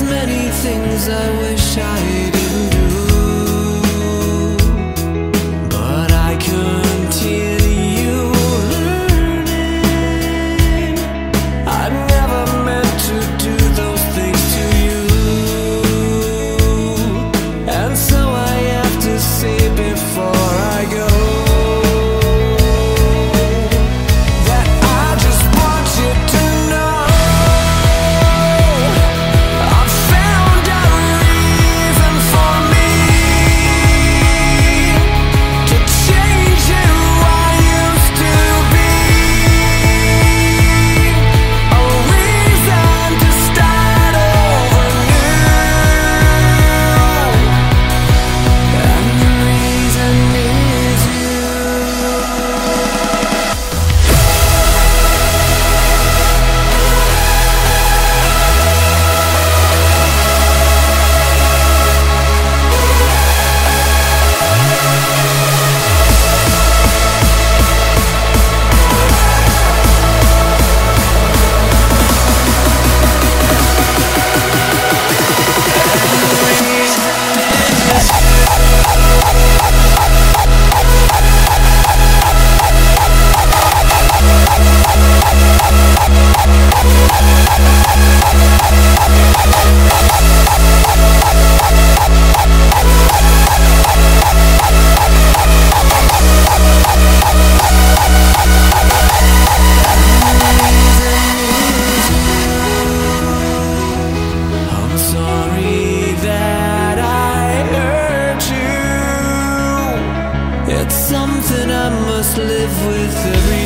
many things I wish I didn't do, but I continue learning. I never meant to do those things to you, and so I have to say before I go that I just want you to know I've found a reason for me to change who I used to be, a reason to start over new, and the reason is you. I'm sorry that I hurt you. It's something I must live with every